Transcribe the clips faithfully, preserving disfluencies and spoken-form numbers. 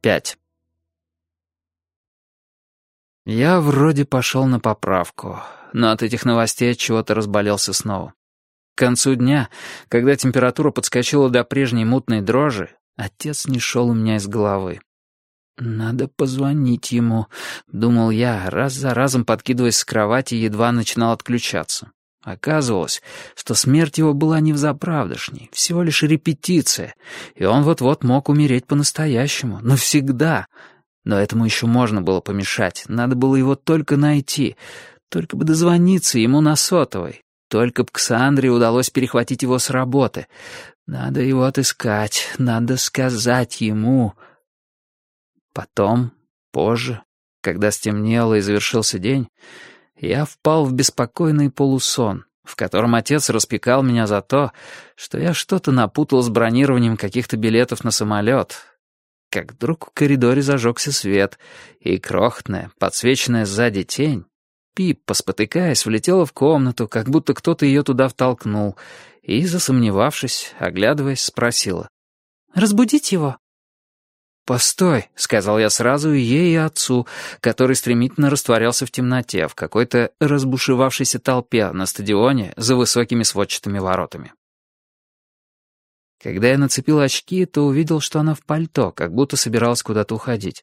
пять. Я вроде пошел на поправку, но от этих новостей от чего-то разболелся снова. К концу дня, когда температура подскочила до прежней мутной дрожи, отец не шел у меня из головы. «Надо позвонить ему», — думал я, раз за разом подкидываясь с кровати, едва начинал отключаться. Оказывалось, что смерть его была не взаправдошней, всего лишь репетиция, и он вот-вот мог умереть по-настоящему, навсегда. Но этому еще можно было помешать, надо было его только найти, только бы дозвониться ему на сотовой, только бы Ксандре удалось перехватить его с работы. Надо его отыскать, надо сказать ему. Потом, позже, когда стемнело и завершился день, я впал в беспокойный полусон, в котором отец распекал меня за то, что я что-то напутал с бронированием каких-то билетов на самолет. Как вдруг в коридоре зажегся свет, и крохотная, подсвеченная сзади тень, Пиппа, спотыкаясь, влетела в комнату, как будто кто-то ее туда втолкнул, и, засомневавшись, оглядываясь, спросила: «Разбудить его?» «Постой», — сказал я сразу и ей, и отцу, который стремительно растворялся в темноте, в какой-то разбушевавшейся толпе на стадионе за высокими сводчатыми воротами. Когда я нацепил очки, то увидел, что она в пальто, как будто собиралась куда-то уходить.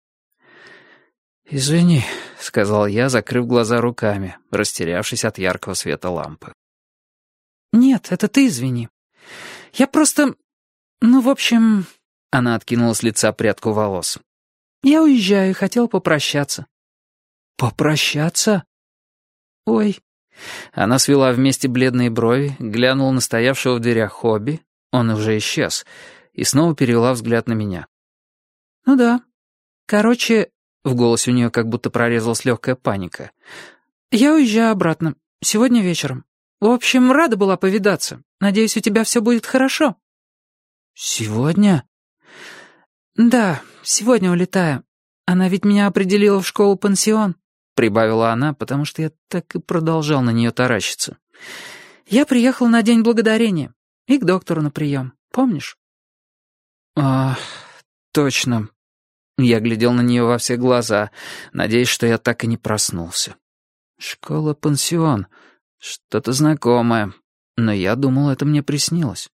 «Извини», — сказал я, закрыв глаза руками, растерявшись от яркого света лампы. «Нет, это ты извини. Я просто... Ну, в общем...» Она откинула с лица прядку волос. «Я уезжаю, хотела попрощаться». «Попрощаться?» «Ой». Она свела вместе бледные брови, глянула на стоявшего в дверях Хобби, он уже исчез, и снова перевела взгляд на меня. «Ну да. Короче...» В голосе у нее как будто прорезалась легкая паника. «Я уезжаю обратно. Сегодня вечером. В общем, рада была повидаться. Надеюсь, у тебя все будет хорошо». «Сегодня?» «Да, сегодня улетаю. Она ведь меня определила в школу-пансион», — прибавила она, потому что я так и продолжал на нее таращиться. «Я приехал на День Благодарения и к доктору на прием. Помнишь?» «А, точно». Я глядел на нее во все глаза, надеясь, что я так и не проснулся. Школа-пансион. Что-то знакомое. Но я думал, это мне приснилось.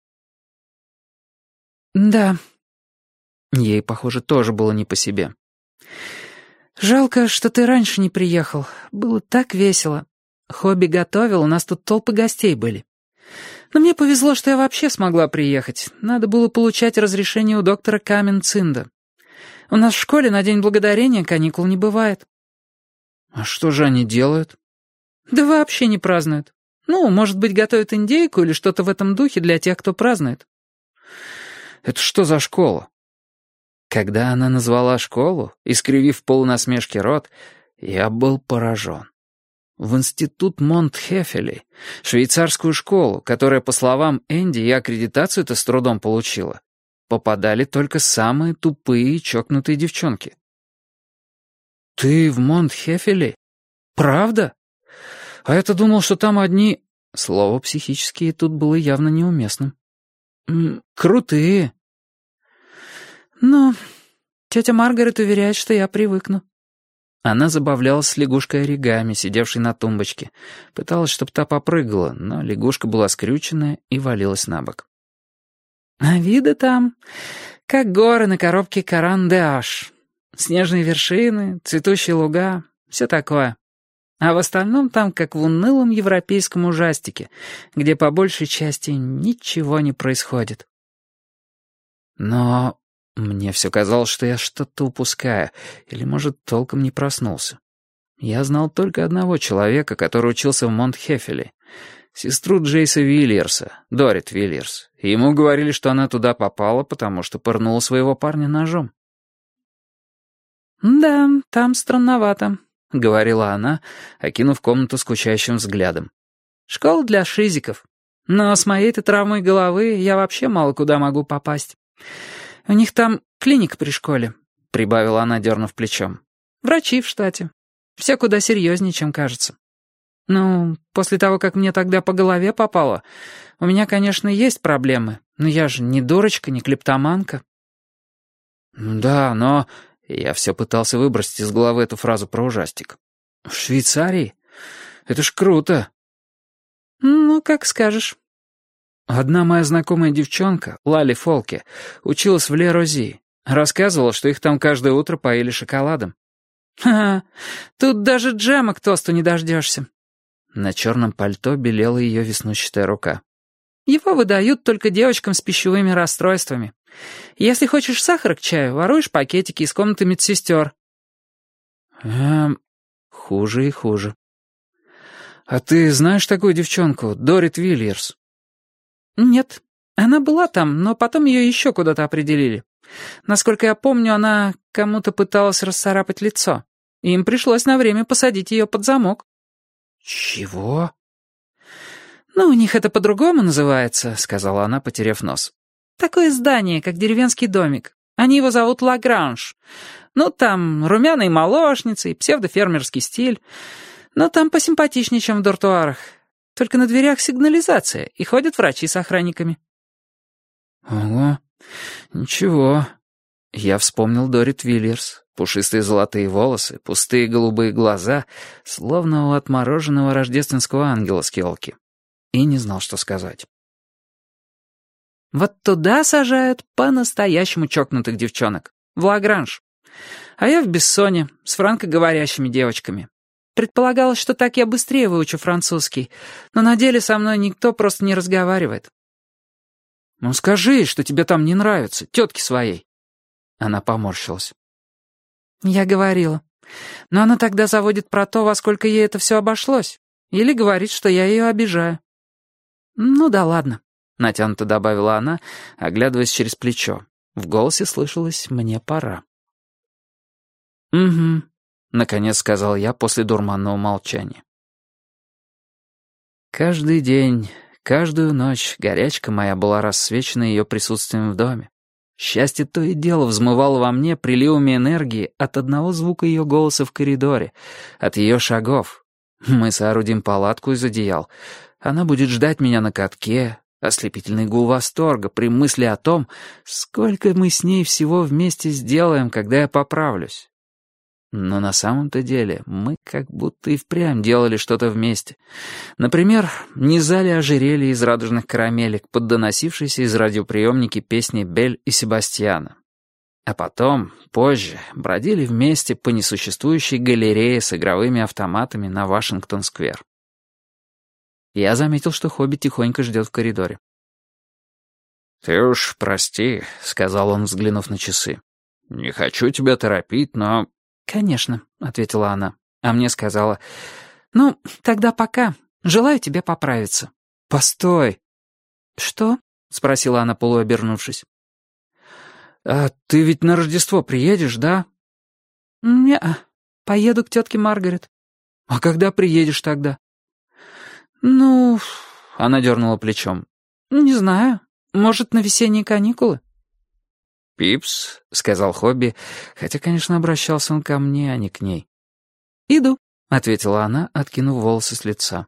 «Да». Ей, похоже, тоже было не по себе. «Жалко, что ты раньше не приехал. Было так весело. Хобби готовил, у нас тут толпы гостей были. Но мне повезло, что я вообще смогла приехать. Надо было получать разрешение у доктора Камен-Цинда. У нас в школе на День Благодарения каникул не бывает». «А что же они делают?» «Да вообще не празднуют. Ну, может быть, готовят индейку или что-то в этом духе для тех, кто празднует». «Это что за школа?» Когда она назвала школу, искривив полунасмешки рот, я был поражен. В институт Монт-Хефели, швейцарскую школу, которая, по словам Энди, и аккредитацию-то с трудом получила, попадали только самые тупые и чокнутые девчонки. «Ты в Монт-Хефели? Правда? А я-то думал, что там одни...» Слово «психические» тут было явно неуместным. М, «Крутые». «Ну, тетя Маргарет уверяет, что я привыкну». Она забавлялась с лягушкой оригами, сидевшей на тумбочке. Пыталась, чтобы та попрыгала, но лягушка была скрюченная и валилась на бок. «А виды там, как горы на коробке Каран-де-Аш. Снежные вершины, цветущие луга, все такое. А в остальном там, как в унылом европейском ужастике, где по большей части ничего не происходит». Но мне все казалось, что я что-то упускаю, или, может, толком не проснулся. Я знал только одного человека, который учился в Монт-Хефели. Сестру Джейса Вильерса, Дорит Вильерс. И ему говорили, что она туда попала, потому что пырнула своего парня ножом. «Да, там странновато», — говорила она, окинув комнату скучающим взглядом. «Школа для шизиков. Но с моей-то травмой головы я вообще мало куда могу попасть. У них там клиника при школе», — прибавила она, дернув плечом. «Врачи в штате. Все куда серьезнее, чем кажется. Ну, после того, как мне тогда по голове попало, у меня, конечно, есть проблемы, но я же не дурочка, не клептоманка». Да, но... Я все пытался выбросить из головы эту фразу про ужастик. В Швейцарии? Это ж круто. Ну, как скажешь. Одна моя знакомая девчонка, Лали Фолке, училась в Ле Рози. Рассказывала, что их там каждое утро поили шоколадом. Ха-ха, тут даже джема к тосту не дождешься. На черном пальто белела ее веснущатая рука. Его выдают только девочкам с пищевыми расстройствами. Если хочешь сахар к чаю, воруешь пакетики из комнаты медсестер. Эм, хуже и хуже. А ты знаешь такую девчонку, Дорит Вильерс? Нет, она была там, но потом ее еще куда-то определили. Насколько я помню, она кому-то пыталась расцарапать лицо. Им пришлось на время посадить ее под замок. Чего? «Ну, у них это по-другому называется», — сказала она, потеряв нос. «Такое здание, как деревенский домик. Они его зовут Лагранж. Ну, там румяные молочницы и псевдофермерский стиль. Но там посимпатичнее, чем в дуртуарах. Только на дверях сигнализация, и ходят врачи с охранниками». «Ого, ничего». Я вспомнил Дорит Вильерс. Пушистые золотые волосы, пустые голубые глаза, словно у отмороженного рождественского ангела с елки. И не знал, что сказать. Вот туда сажают по-настоящему чокнутых девчонок. В Лагранж. А я в Бессоне, с франкоговорящими девочками. Предполагалось, что так я быстрее выучу французский, но на деле со мной никто просто не разговаривает. «Ну скажи, что тебе там не нравится, тетке своей». Она поморщилась. «Я говорила. Но она тогда заводит про то, во сколько ей это все обошлось. Или говорит, что я ее обижаю». «Ну да ладно», — натянуто добавила она, оглядываясь через плечо. В голосе слышалось «мне пора». «Угу», — наконец сказал я после дурманного молчания. Каждый день, каждую ночь горячка моя была рассвечена ее присутствием в доме. Счастье то и дело взмывало во мне приливами энергии от одного звука ее голоса в коридоре, от ее шагов. Мы соорудим палатку из одеял. Она будет ждать меня на катке, ослепительный гул восторга при мысли о том, сколько мы с ней всего вместе сделаем, когда я поправлюсь. Но на самом-то деле мы как будто и впрямь делали что-то вместе. Например, низали ожерелье из радужных карамелек под доносившиеся из радиоприемники песни Бель и Себастьяна. А потом, позже, бродили вместе по несуществующей галерее с игровыми автоматами на Вашингтон-сквер. Я заметил, что Хобби тихонько ждет в коридоре. «Ты уж прости», — сказал он, взглянув на часы. «Не хочу тебя торопить, но...» «Конечно», — ответила она. А мне сказала: «Ну, тогда пока. Желаю тебе поправиться». «Постой». «Что?» — спросила она, полуобернувшись. «А ты ведь на Рождество приедешь, да?» «Не-а. Поеду к тетке Маргарет». «А когда приедешь тогда?» «Ну...» — она дернула плечом. «Не знаю. Может, на весенние каникулы?» «Пипс», — сказал Хобби, хотя, конечно, обращался он ко мне, а не к ней. «Иду», — ответила она, откинув волосы с лица.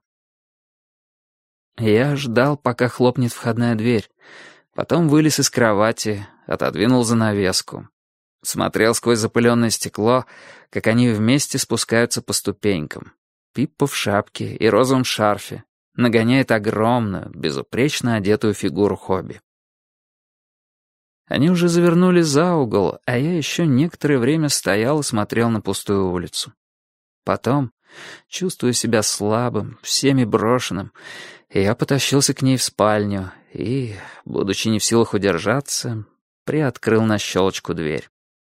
Я ждал, пока хлопнет входная дверь. Потом вылез из кровати, отодвинул занавеску. Смотрел сквозь запыленное стекло, как они вместе спускаются по ступенькам. Пиппа в шапке и розовом шарфе нагоняет огромную, безупречно одетую фигуру Хобби. Они уже завернули за угол, а я еще некоторое время стоял и смотрел на пустую улицу. Потом, чувствуя себя слабым, всеми брошенным, я потащился к ней в спальню и, будучи не в силах удержаться, приоткрыл на щелочку дверь.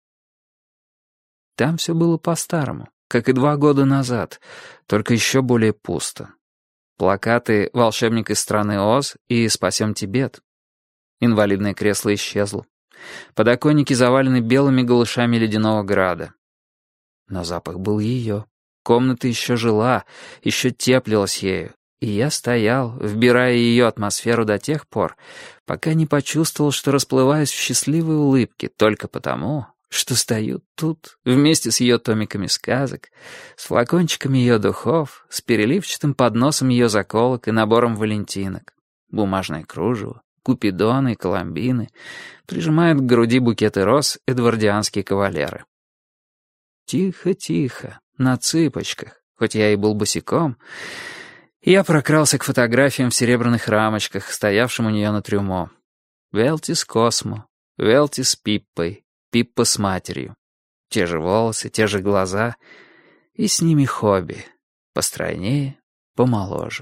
Там все было по-старому, как и два года назад, только еще более пусто. Плакаты «Волшебник из страны Оз» и «Спасем Тибет». Инвалидное кресло исчезло. Подоконники завалены белыми голышами ледяного града. Но запах был ее. Комната еще жила, еще теплилась ею. И я стоял, вбирая ее атмосферу до тех пор, пока не почувствовал, что расплываюсь в счастливой улыбке только потому, что стою тут, вместе с ее томиками сказок, с флакончиками ее духов, с переливчатым подносом ее заколок и набором валентинок, бумажное кружево, купидоны, коломбины, прижимают к груди букеты роз эдвардианские кавалеры. Тихо-тихо, на цыпочках, хоть я и был босиком, я прокрался к фотографиям в серебряных рамочках, стоявшим у нее на трюмо. Велти с Космо, Велти с Пиппой, Пиппа с матерью. Те же волосы, те же глаза, и с ними Хобби, постройнее, помоложе.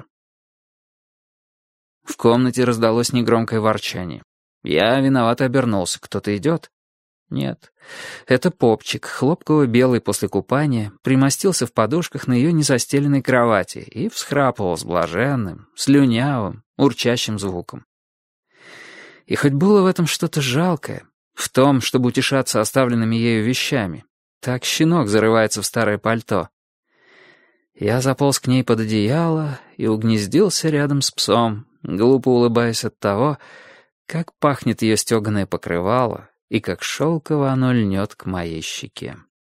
В комнате раздалось негромкое ворчание. Я виновато обернулся. Кто-то идет? Нет. Это Попчик, хлопково-белый после купания, примостился в подушках на ее незастеленной кровати и всхрапывал с блаженным, слюнявым, урчащим звуком. И хоть было в этом что-то жалкое, в том, чтобы утешаться оставленными ею вещами, так щенок зарывается в старое пальто. Я заполз к ней под одеяло и угнездился рядом с псом, глупо улыбаясь от того, как пахнет ее стеганое покрывало и как шелково оно льнет к моей щеке.